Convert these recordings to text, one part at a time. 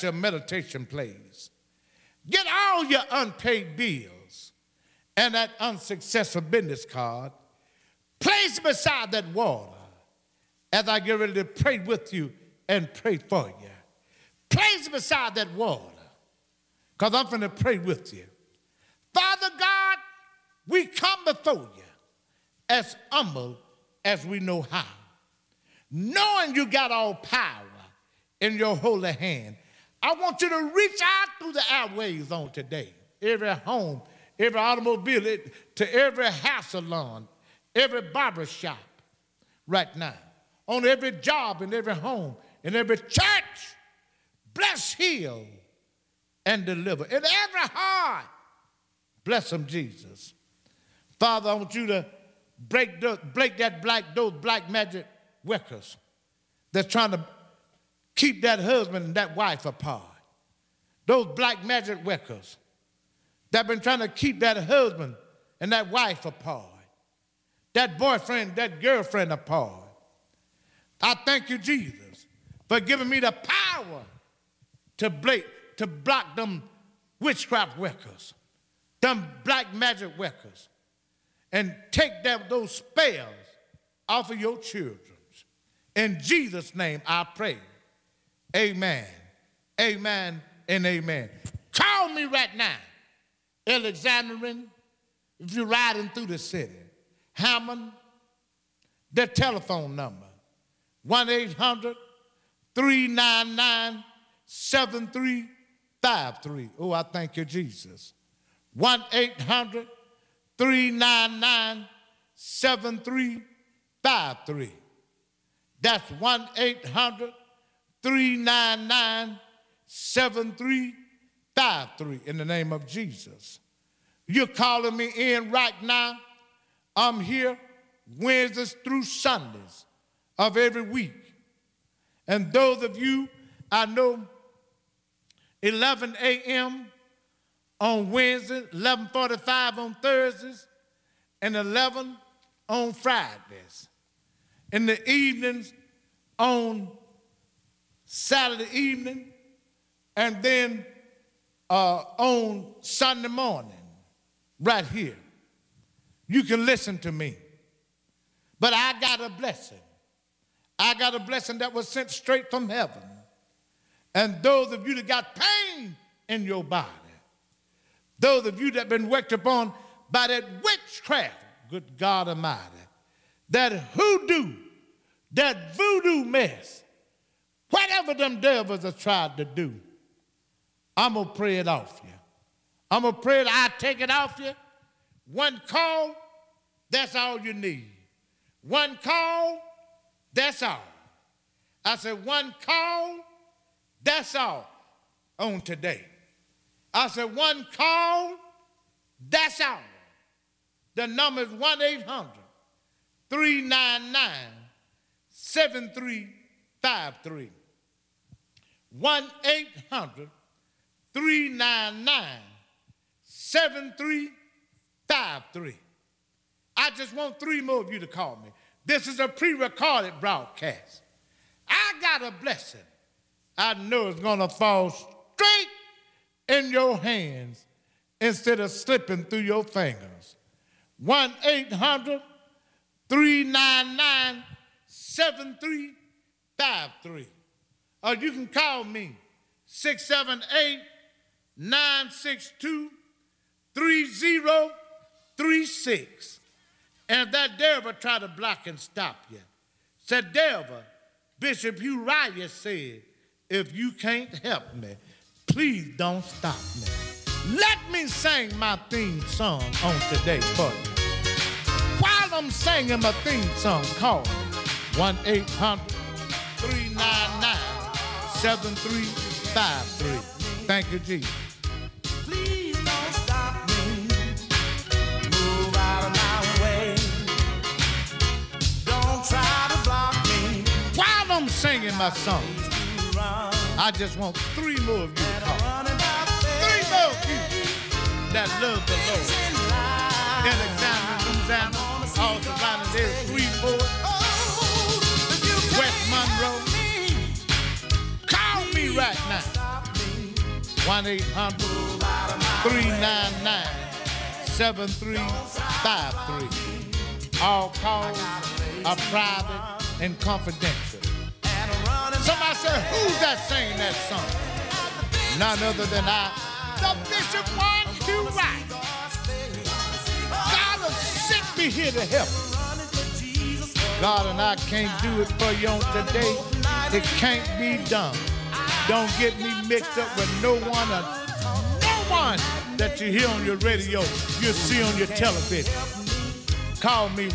your meditation place. Get all your unpaid bills and that unsuccessful business card. Place beside that water as I get ready to pray with you and pray for you. Place beside that water because I'm going to pray with you. Father God, we come before you as humble as we know how, knowing you got all power in your holy hand. I want you to reach out through the airways on today. Every home, every automobile, to every hair salon, every barber shop right now, on every job, in every home, in every church. Bless, heal, and deliver. In every heart, bless them, Jesus. Father, I want you to break those black magic workers that's trying to keep that husband and that wife apart. Those black magic workers that have been trying to keep that husband and that wife apart, that boyfriend, that girlfriend apart. I thank you, Jesus, for giving me the power to block them witchcraft workers, them black magic workers, and take those spells off of your children. In Jesus' name I pray. Amen, amen, and amen. Call me right now, Alexandrian, if you're riding through the city. Hammond, their telephone number, 1-800-399-7353. Oh, I thank you, Jesus. 1-800-399-7353. That's 1-800-399-7353 in the name of Jesus. You're calling me in right now. I'm here Wednesdays through Sundays of every week. And those of you, I know 11 a.m. on Wednesdays, 11:45 on Thursdays, and 11 on Fridays. In the evenings on Saturday evening, and then on Sunday morning, right here. You can listen to me. But I got a blessing. I got a blessing that was sent straight from heaven. And those of you that got pain in your body, those of you that been worked upon by that witchcraft, good God Almighty, that hoodoo, that voodoo mess, whatever them devils have tried to do, I'm going to pray it off you. I'm going to pray it, I take it off you. One call, that's all you need. One call, that's all. I said one call, that's all on today. I said one call, that's all. The number is 1-800-399-7353. 1-800-399-7353. I just want 3 more of you to call me. This is a pre-recorded broadcast. I got a blessing. I know it's going to fall straight in your hands instead of slipping through your fingers. 1-800-399-7353. Or you can call me 678-962-3036. And if that devil try to block and stop you, said, devil, Bishop Uriah said, if you can't help me, please don't stop me. Let me sing my theme song on today for you. While I'm singing my theme song, call me 1-800-399-7353. Thank you, Jesus. Please don't stop me. Move out of my way. Don't try to block me. While I'm singing my song, I just want 3 more of you to call. 3 more of you that love the Lord. Alexander, Louisiana, all surrounding there, 3-4, West Monroe. Call me right now. 1-800-399-7353. All calls are private and confidential. Somebody said, who's that singing that song? None other than I, the Bishop One Q Right. God has sent me here to help you. God and I can't do it for you on today. It can't be done. Don't get me mixed up with no one that you hear on your radio, you see on your television. Call me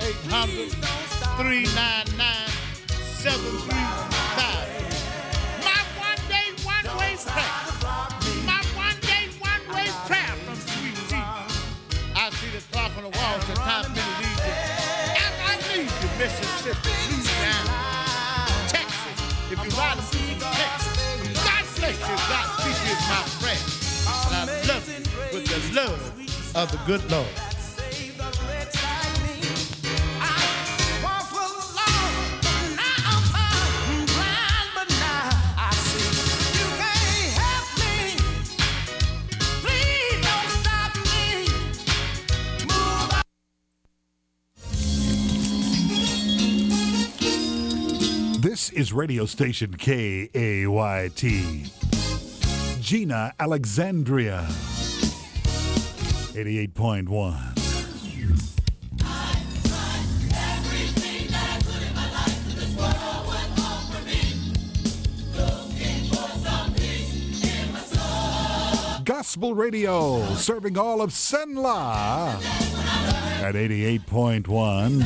1-800-399-7353. My one-day, one-way prayer. My one-day, one-way prayer from Sweet Jesus. I see the clock on the wall, it's time for me to leave you. And I leave you, Mississippi, Louisiana, Texas. If you ride through Texas, God bless you, God keep you is my friend. And I love you with the love of the good Lord. This is radio station KAYT. Gina, Alexandria. 88.1. Gospel Radio, serving all of Senla at 88.1.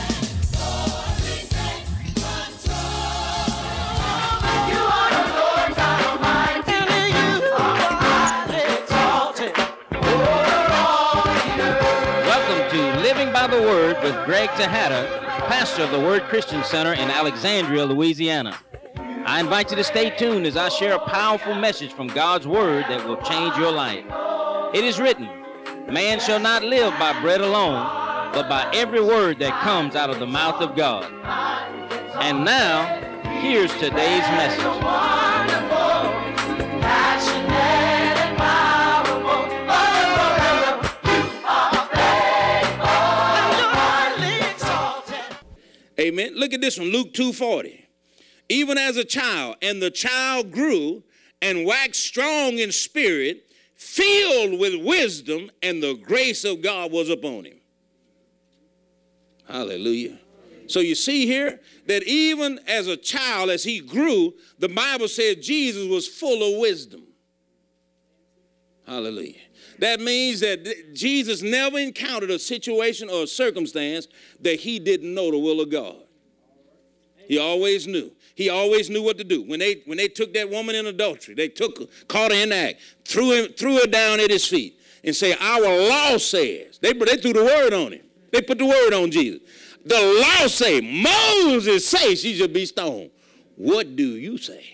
By the Word with Greg Tejada, pastor of the Word Christian Center in Alexandria, Louisiana. I invite you to stay tuned as I share a powerful message from God's Word that will change your life. It is written, man shall not live by bread alone, but by every word that comes out of the mouth of God. And now, here's today's message. Amen. Look at this one, Luke 2:40. Even as a child, and the child grew and waxed strong in spirit, filled with wisdom, and the grace of God was upon him. Hallelujah. So you see here that even as a child, as he grew, the Bible said Jesus was full of wisdom. Hallelujah. That means that Jesus never encountered a situation or a circumstance that he didn't know the will of God. He always knew. He always knew what to do. When they took that woman in adultery, they took her, caught her in the act, threw her down at his feet, and say, our law says. They threw the word on him. They put the word on Jesus. The law say, Moses say she should be stoned. What do you say?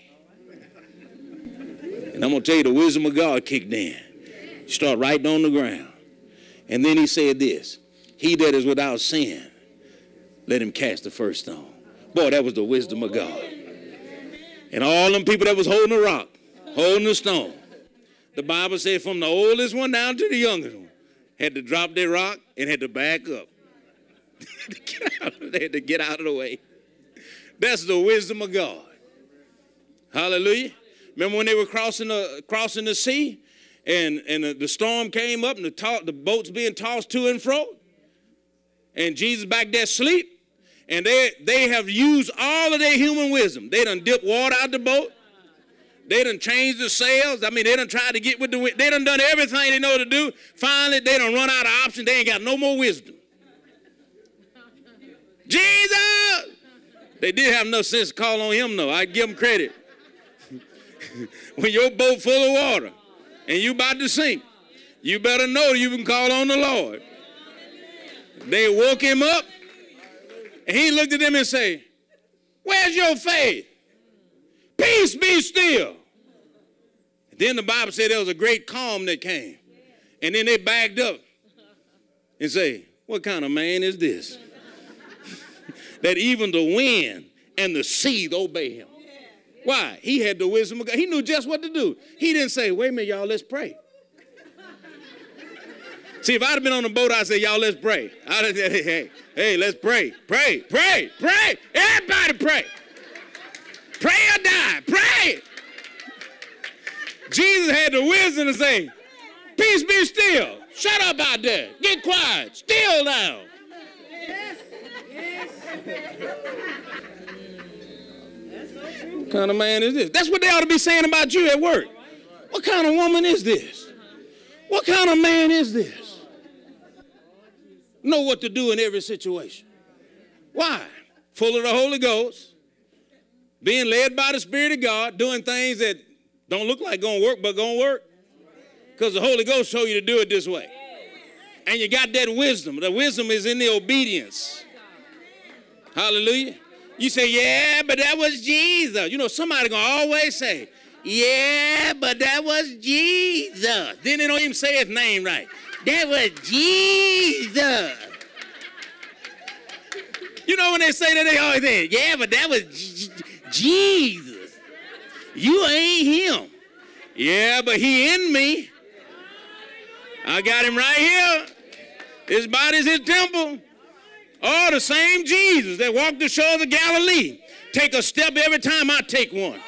And I'm going to tell you, the wisdom of God kicked in. Start right on the ground. And then he said this, he that is without sin, let him cast the first stone. Boy, that was the wisdom of God. And all them people that was holding the rock, holding the stone, the Bible said from the oldest one down to the youngest one, had to drop their rock and had to back up. They had to get out of the way. That's the wisdom of God. Hallelujah. Remember when they were crossing the sea? And the storm came up and the boat's being tossed to and fro. And Jesus back there asleep. And they have used all of their human wisdom. They done dipped water out the boat. They done changed the sails. I mean, they done tried to get with the wind. They done everything they know to do. Finally, they done run out of options. They ain't got no more wisdom. Jesus! They did have enough sense to call on him, though. I give them credit. When your boat full of water, and you about to sink, you better know you can call on the Lord. They woke him up, and he looked at them and said, where's your faith? Peace be still. And then the Bible said there was a great calm that came. And then they backed up and say, what kind of man is this? That even the wind and the sea obey him. Why? He had the wisdom of God. He knew just what to do. He didn't say, wait a minute, y'all, let's pray. See, if I'd have been on the boat, I'd say, y'all, let's pray. I'd have said, hey, let's pray. Pray, pray, pray. Everybody pray. Pray or die. Pray. Jesus had the wisdom to say, peace be still. Shut up out there. Get quiet. Still down. What kind of man is this? That's what they ought to be saying about you at work. What kind of woman is this? What kind of man is this? Know what to do in every situation. Why? Full of the Holy Ghost, being led by the Spirit of God, doing things that don't look like going to work, but going to work. Because the Holy Ghost told you to do it this way. And you got that wisdom. The wisdom is in the obedience. Hallelujah. You say, yeah, but that was Jesus. You know, somebody going to always say, yeah, but that was Jesus. Then they don't even say his name right. That was Jesus. You know when they say that, they always say, yeah, but that was Jesus. You ain't him. Yeah, but he in me. I got him right here. His body's his temple. Oh, the same Jesus that walked the shores of Galilee. Take a step every time I take one.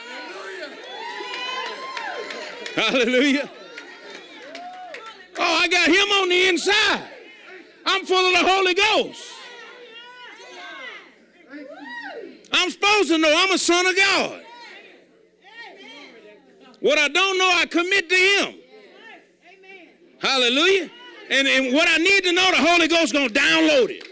Hallelujah. Oh, I got him on the inside. I'm full of the Holy Ghost. I'm supposed to know I'm a son of God. What I don't know, I commit to him. Hallelujah. And what I need to know, the Holy Ghost going to download it.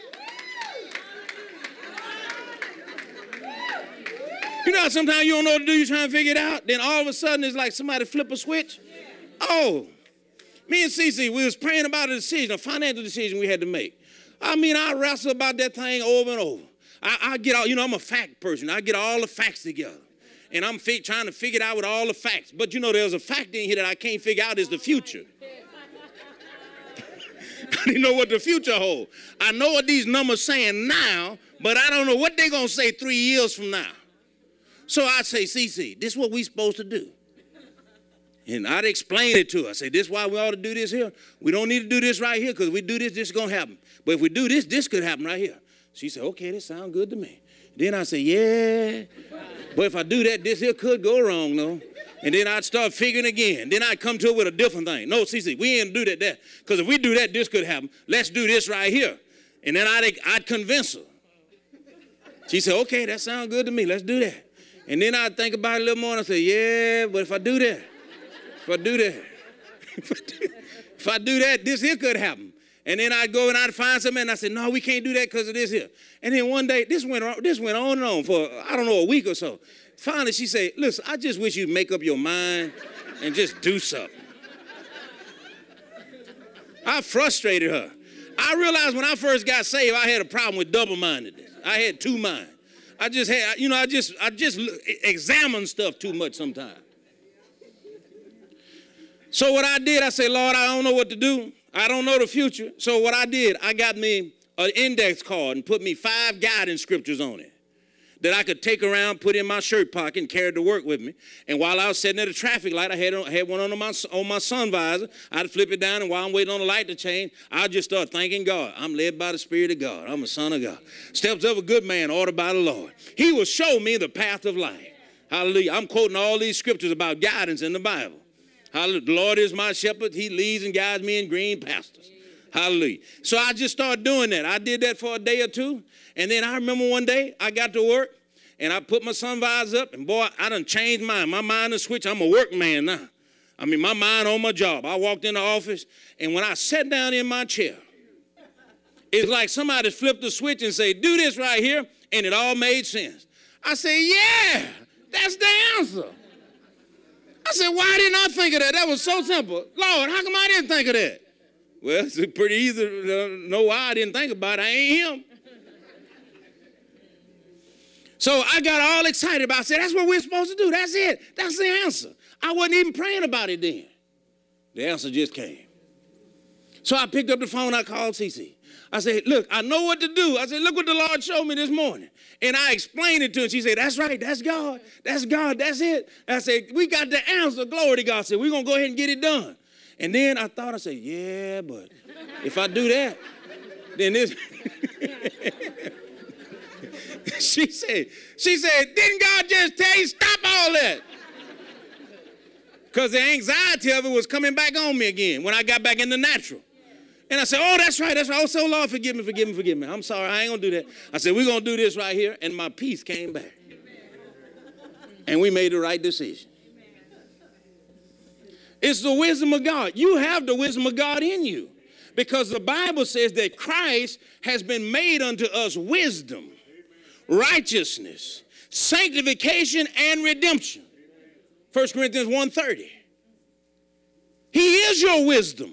You know how sometimes you don't know what to do, you're trying to figure it out, then all of a sudden it's like somebody flip a switch. Oh, me and Cece, we was praying about a decision, a financial decision we had to make. I mean, I wrestle about that thing over and over. I get all, you know, I'm a fact person. I get all the facts together. And I'm trying to figure it out with all the facts. But you know, there's a fact in here that I can't figure out is the future. I didn't know what the future holds. I know what these numbers saying now, but I don't know what they're going to say 3 years from now. So I say, Cece, this is what we supposed to do. And I'd explain it to her. I say, this is why we ought to do this here. We don't need to do this right here because if we do this, this is going to happen. But if we do this, this could happen right here. She said, okay, this sounds good to me. Then I say, yeah, but if I do that, this here could go wrong, though. And then I'd start figuring again. Then I'd come to it with a different thing. No, Cece, we ain't do that there. Because if we do that, this could happen. Let's do this right here. And then I'd convince her. She said, okay, that sounds good to me. Let's do that. And then I'd think about it a little more and I'd say, yeah, but if I do that, if I do that, this here could happen. And then I'd go and I'd find something and I said, no, we can't do that because of this here. And then one day, this went on and on for, I don't know, a week or so. Finally, she said, listen, I just wish you'd make up your mind and just do something. I frustrated her. I realized when I first got saved, I had a problem with double-mindedness. I had two minds. I just examine stuff too much sometimes. So what I did, I said, Lord, I don't know what to do. I don't know the future. So what I did, I got me an index card and put me 5 guidance scriptures on it that I could take around, put in my shirt pocket, and carry to work with me. And while I was sitting at a traffic light, I had one on my sun visor. I'd flip it down, and while I'm waiting on the light to change, I'd just start thanking God. I'm led by the Spirit of God. I'm a son of God. Steps of a good man ordered by the Lord. He will show me the path of life. Hallelujah. I'm quoting all these scriptures about guidance in the Bible. Hallelujah. The Lord is my shepherd. He leads and guides me in green pastures. Hallelujah. So I just started doing that. I did that for a day or two. And then I remember one day I got to work and I put my sun visor up and boy, I done changed mine. My mind is switched. I'm a work man now. I mean, my mind on my job. I walked in the office and when I sat down in my chair, it's like somebody flipped the switch and said, do this right here. And it all made sense. I said, yeah, that's the answer. I said, why didn't I think of that? That was so simple. Lord, how come I didn't think of that? Well, it's pretty easy to know why I didn't think about it. I ain't him. So I got all excited about it. I said, that's what we're supposed to do. That's it. That's the answer. I wasn't even praying about it then. The answer just came. So I picked up the phone. I called Cece. I said, look, I know what to do. I said, look what the Lord showed me this morning. And I explained it to her. She said, that's right. That's God. That's God. That's it. I said, we got the answer. Glory to God. I said, we're going to go ahead and get it done. And then I thought, I said, yeah, but if I do that, then this. She said, didn't God just tell you, stop all that? Because the anxiety of it was coming back on me again when I got back in the natural. And I said, oh, that's right. Oh, so Lord, forgive me. I'm sorry, I ain't going to do that. I said, we're going to do this right here. And my peace came back. And we made the right decision. It's the wisdom of God. You have the wisdom of God in you. Because the Bible says that Christ has been made unto us wisdom, righteousness, sanctification, and redemption. 1 Corinthians 1:30. He is your wisdom.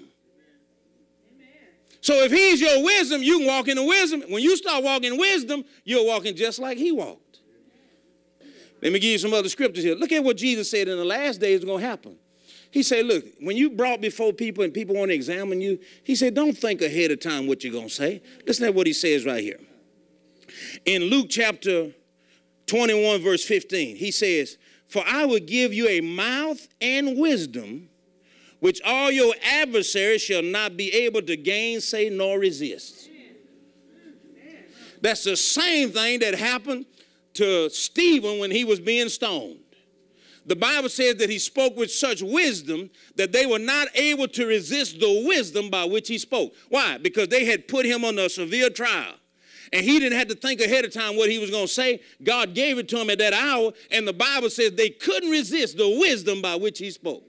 So if he's your wisdom, you can walk in the wisdom. When you start walking in wisdom, you're walking just like he walked. Let me give you some other scriptures here. Look at what Jesus said in the last days is going to happen. He said, look, when you brought before people and people want to examine you, he said, don't think ahead of time what you're going to say. Listen to what he says right here. In Luke chapter 21, verse 15, he says, for I will give you a mouth and wisdom, which all your adversaries shall not be able to gainsay nor resist. That's the same thing that happened to Stephen when he was being stoned. The Bible says that he spoke with such wisdom that they were not able to resist the wisdom by which he spoke. Why? Because they had put him under a severe trial. And he didn't have to think ahead of time what he was going to say. God gave it to him at that hour. And the Bible says they couldn't resist the wisdom by which he spoke.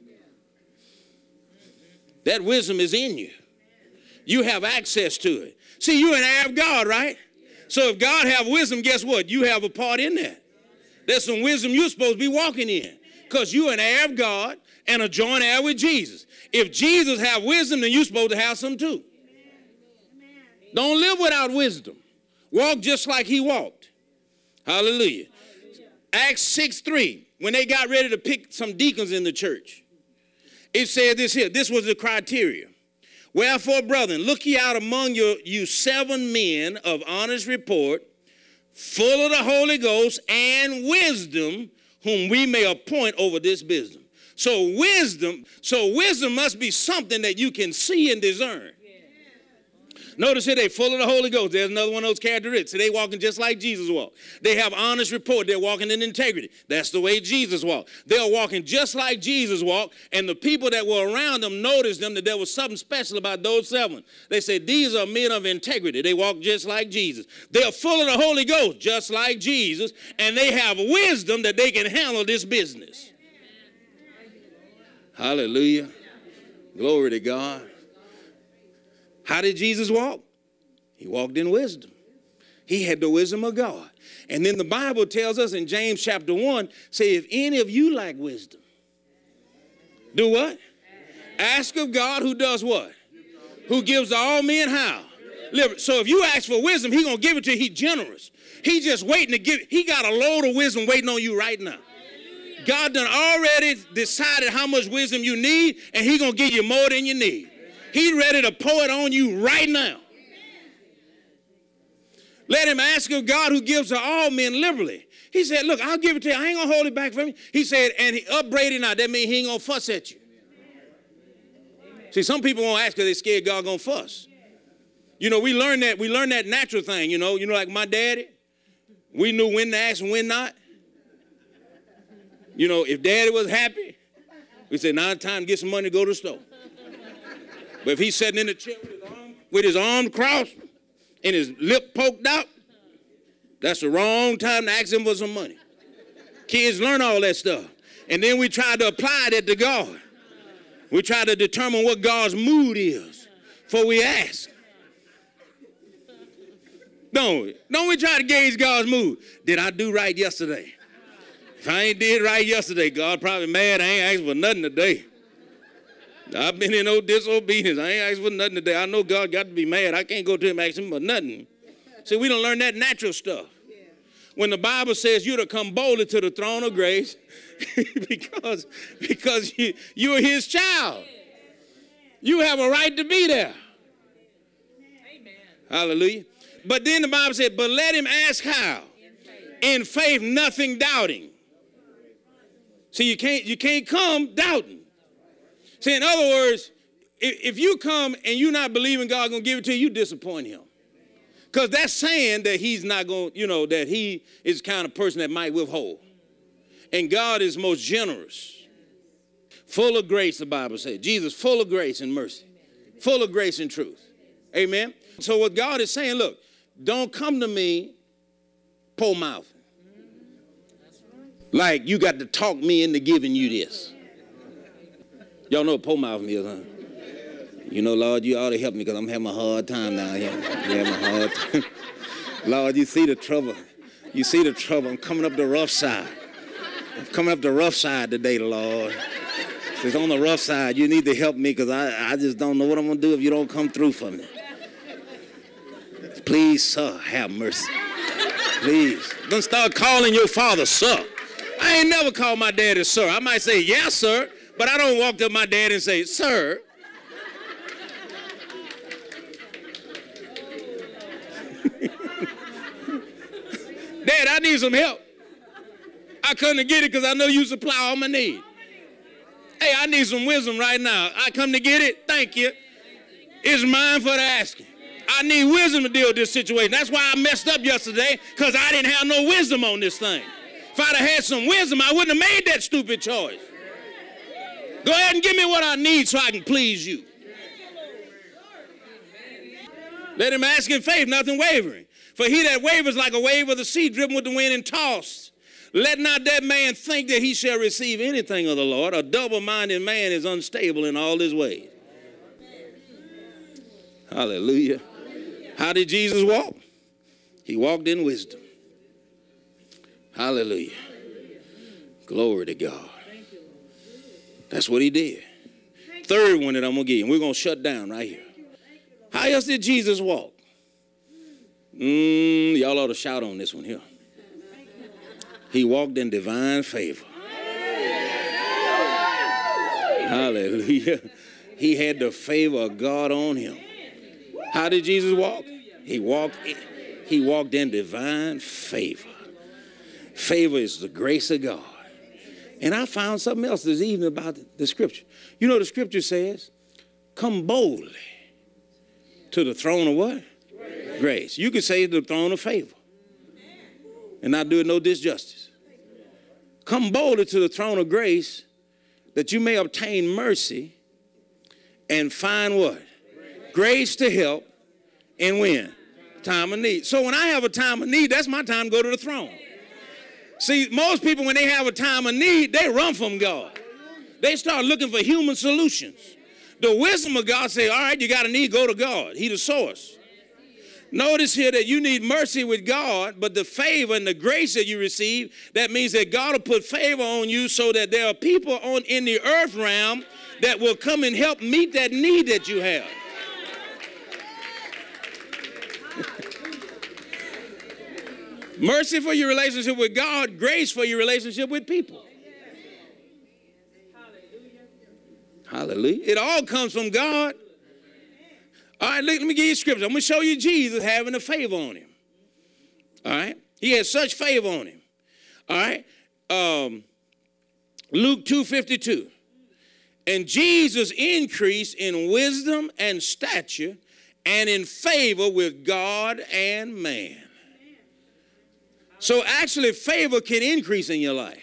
That wisdom is in you. You have access to it. See, you're an heir of God, right? So if God have wisdom, guess what? You have a part in that. There's some wisdom you're supposed to be walking in because you're an heir of God and a joint heir with Jesus. If Jesus have wisdom, then you're supposed to have some too. Don't live without wisdom. Walk just like he walked. Hallelujah. Acts 6:3, when they got ready to pick some deacons in the church, it said this here. This was the criteria. Wherefore, brethren, look ye out among you 7 men of honest report, full of the Holy Ghost and wisdom, whom we may appoint over this business. So wisdom must be something that you can see and discern. Notice here, they're full of the Holy Ghost. There's another one of those characteristics. So they walking just like Jesus walked. They have honest report. They're walking in integrity. That's the way Jesus walked. They're walking just like Jesus walked. And the people that were around them noticed them that there was something special about those 7. They said, these are men of integrity. They walk just like Jesus. They're full of the Holy Ghost, just like Jesus. And they have wisdom that they can handle this business. Hallelujah. Glory to God. How did Jesus walk? He walked in wisdom. He had the wisdom of God. And then the Bible tells us in James chapter 1, say, if any of you lack wisdom, do what? Ask of God who does what? Who gives to all men how? So if you ask for wisdom, he's going to give it to you. He's generous. He's just waiting to give. He got a load of wisdom waiting on you right now. God done already decided how much wisdom you need, and he's going to give you more than you need. He's ready to pour it on you right now. Let him ask of God who gives to all men liberally. He said, look, I'll give it to you. I ain't going to hold it back from you. He said, and he upbraided not. That means he ain't going to fuss at you. See, some people won't ask because they're scared God going to fuss. You know, we learned that natural thing, you know, like my daddy. We knew when to ask and when not. You know, if daddy was happy, we said, now it's time to get some money to go to the store. But if he's sitting in the chair with his arm crossed and his lip poked out, that's the wrong time to ask him for some money. Kids learn all that stuff. And then we try to apply that to God. We try to determine what God's mood is before we ask. Don't we? Don't we try to gauge God's mood? Did I do right yesterday? If I ain't did right yesterday, God probably mad. I ain't asked for nothing today. I've been in no disobedience. I ain't asked for nothing today. I know God got to be mad. I can't go to him asking for nothing. See, we don't learn that natural stuff. When the Bible says you're to come boldly to the throne of grace because you're his child. You have a right to be there. Hallelujah. But then the Bible said, but let him ask how? In faith, nothing doubting. See, you can't come doubting. See, in other words, if you come and you're not believing God going to give it to you, you disappoint him. Because that's saying that he's not going, that he is the kind of person that might withhold. And God is most generous. Full of grace, the Bible says. Jesus, full of grace and mercy. Full of grace and truth. Amen. So what God is saying, look, don't come to me poor mouth. Like you got to talk me into giving you this. Y'all know what poor mouth is, huh? Lord, you ought to help me because I'm having a hard time down here. I'm having a hard time. Lord, you see the trouble. You see the trouble. I'm coming up the rough side. I'm coming up the rough side today, Lord. If it's on the rough side, you need to help me because I just don't know what I'm going to do if you don't come through for me. Please, sir, have mercy. Please. Don't start calling your father, sir. I ain't never called my daddy sir. I might say, yes, sir, but I don't walk up to my dad and say, sir. Dad, I need some help. I come to get it because I know you supply all my need. Hey, I need some wisdom right now. I come to get it. Thank you. It's mine for the asking. I need wisdom to deal with this situation. That's why I messed up yesterday, because I didn't have no wisdom on this thing. If I'd have had some wisdom, I wouldn't have made that stupid choice. Go ahead and give me what I need so I can please you. Let him ask in faith, nothing wavering. For he that wavers like a wave of the sea, driven with the wind and tossed. Let not that man think that he shall receive anything of the Lord. A double-minded man is unstable in all his ways. Hallelujah. How did Jesus walk? He walked in wisdom. Hallelujah. Glory to God. That's what he did. Third one that I'm going to give you, and we're going to shut down right here. How else did Jesus walk? Y'all ought to shout on this one here. He walked in divine favor. Hallelujah. He had the favor of God on him. How did Jesus walk? He walked in divine favor. Favor is the grace of God. And I found something else this evening about the scripture. You know the scripture says, come boldly to the throne of what? Grace. You could say the throne of favor and not do it no disjustice. Come boldly to the throne of grace that you may obtain mercy and find what? Grace to help and when? Time of need. So when I have a time of need, that's my time to go to the throne. See, most people, when they have a time of need, they run from God. They start looking for human solutions. The wisdom of God says, all right, you got a need, go to God. He's the source. Notice here that you need mercy with God, but the favor and the grace that you receive, that means that God will put favor on you so that there are people in the earth realm that will come and help meet that need that you have. Mercy for your relationship with God, grace for your relationship with people. Hallelujah. It all comes from God. All right, let me give you scripture. I'm going to show you Jesus having a favor on him. All right. He had such favor on him. All right. Luke 2:52. And Jesus increased in wisdom and stature and in favor with God and man. So actually favor can increase in your life.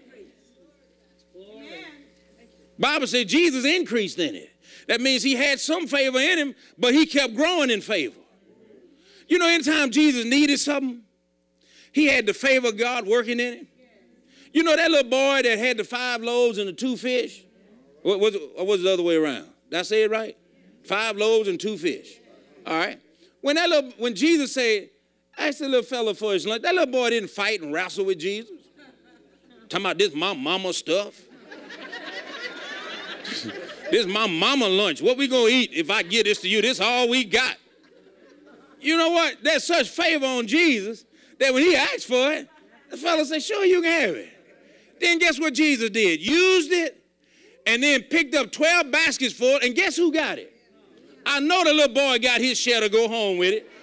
Bible says Jesus increased in it. That means he had some favor in him, but he kept growing in favor. You know, anytime Jesus needed something, he had the favor of God working in him. You know that little boy that had the 5 loaves and the 2 fish? Or was it the other way around? Did I say it right? 5 loaves and 2 fish. All right. When Jesus said, ask the little fella for his lunch, that little boy didn't fight and wrestle with Jesus. Talking about this my mama stuff. This my mama lunch. What we gonna eat if I give this to you? This all we got. You know what? There's such favor on Jesus that when he asked for it, the fella said, sure, you can have it. Then guess what Jesus did? Used it and then picked up 12 baskets full, and guess who got it? I know the little boy got his share to go home with it.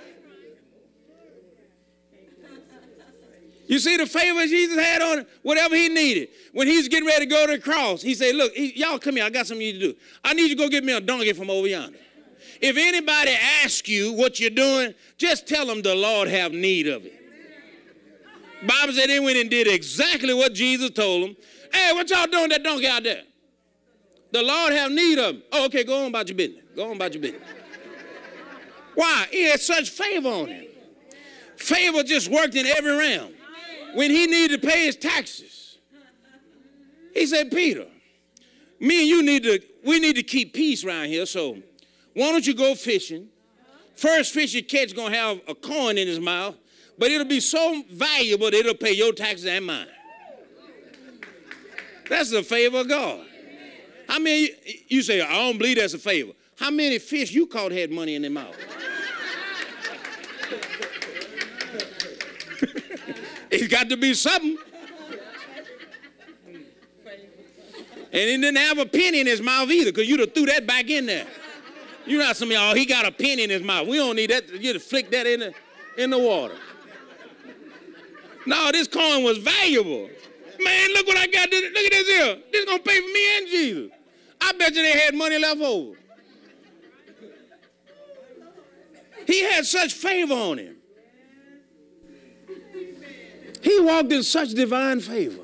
You see the favor Jesus had on him? Whatever he needed. When he's getting ready to go to the cross, he said, look, y'all come here. I got something you need to do. I need you to go get me a donkey from over yonder. If anybody asks you what you're doing, just tell them the Lord have need of it. Bible said they went and did exactly what Jesus told them. Hey, what y'all doing with that donkey out there? The Lord have need of him. Oh, okay, go on about your business. Go on about your business. Why? He had such favor on him. Favor just worked in every realm. When he needed to pay his taxes, he said, Peter, me and you we need to keep peace around here, so why don't you go fishing? First fish you catch is going to have a coin in his mouth, but it'll be so valuable that it'll pay your taxes and mine. That's the favor of God. How many, you say, I don't believe that's a favor. How many fish you caught had money in their mouth? It's got to be something. And he didn't have a penny in his mouth either, because you'd have threw that back in there. You know some of y'all, he got a penny in his mouth. We don't need that. You just flick that in the water. No, this coin was valuable. Man, look what I got. Look at this here. This is going to pay for me and Jesus. I bet you they had money left over. He had such favor on him. He walked in such divine favor.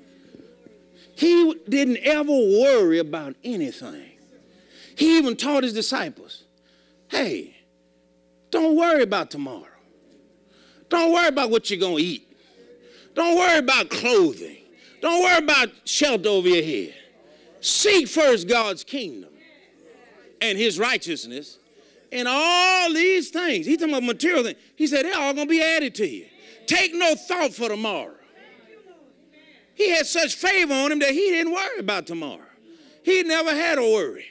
He didn't ever worry about anything. He even taught his disciples, hey, don't worry about tomorrow. Don't worry about what you're going to eat. Don't worry about clothing. Don't worry about shelter over your head. Seek first God's kingdom and his righteousness, and all these things. He's talking about material things. He said they're all going to be added to you. Take no thought for tomorrow. He had such favor on him that he didn't worry about tomorrow. He never had a worry.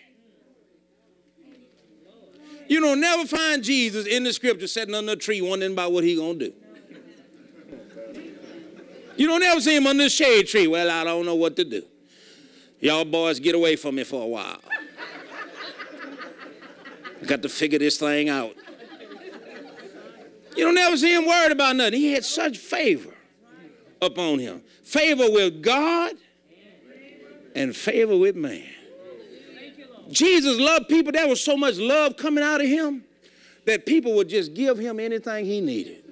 You don't never find Jesus in the scripture sitting under a tree wondering about what he's going to do. You don't ever see him under the shade tree. Well, I don't know what to do. Y'all boys get away from me for a while. I got to figure this thing out. You don't ever see him worried about nothing. He had such favor upon him. Favor with God and favor with man. Jesus loved people. There was so much love coming out of him that people would just give him anything he needed.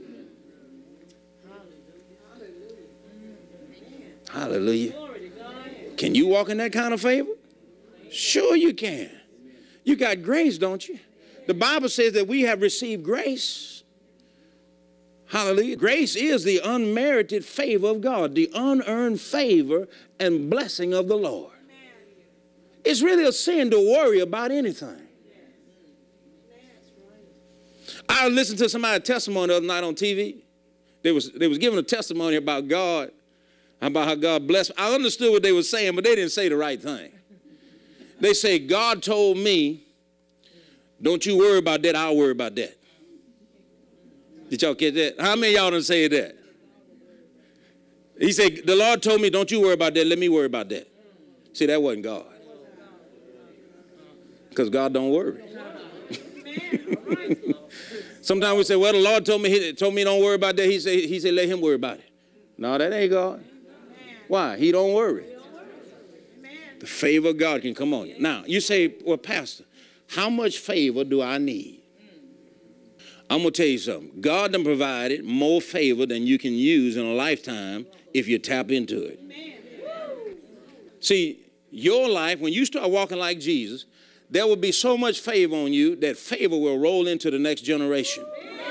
Hallelujah. Can you walk in that kind of favor? Sure you can. You got grace, don't you? The Bible says that we have received grace. Hallelujah. Grace is the unmerited favor of God, the unearned favor and blessing of the Lord. It's really a sin to worry about anything. I listened to somebody's testimony the other night on TV. They was giving a testimony about God, about how God blessed. I understood what they were saying, but they didn't say the right thing. They say, God told me, don't you worry about that, I'll worry about that. Did y'all get that? How many of y'all done say that? He said, the Lord told me, don't you worry about that, let me worry about that. See, that wasn't God. Because God don't worry. Sometimes we say, well, the Lord told me don't worry about that. He said, let him worry about it. No, that ain't God. Why? He don't worry. The favor of God can come on you. Now, you say, well, Pastor, how much favor do I need? I'm going to tell you something. God done provided more favor than you can use in a lifetime if you tap into it. See, your life, when you start walking like Jesus, there will be so much favor on you that favor will roll into the next generation.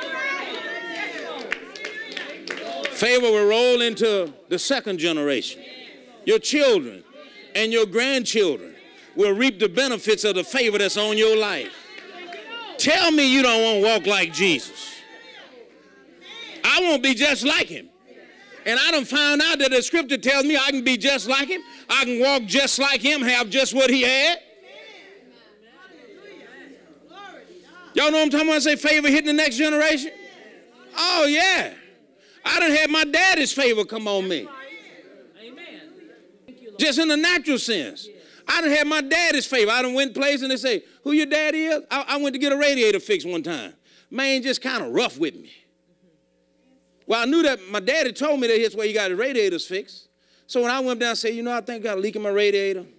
Favor will roll into the second generation. Your children and your grandchildren will reap the benefits of the favor that's on your life. Tell me you don't want to walk like Jesus. I won't be just like him. And I done found out that the scripture tells me I can be just like him. I can walk just like him, have just what he had. Y'all know what I'm talking about? I say favor hitting the next generation? Oh, yeah. I done had my daddy's favor come on me. Just in the natural sense. I done had my daddy's favor. I done went places and they say, who your daddy is? I went to get a radiator fixed one time. Man, just kind of rough with me. Well, I knew that my daddy told me that here's where he got his radiators fixed. So when I went down and said, you know, I think I got a leak in my radiator.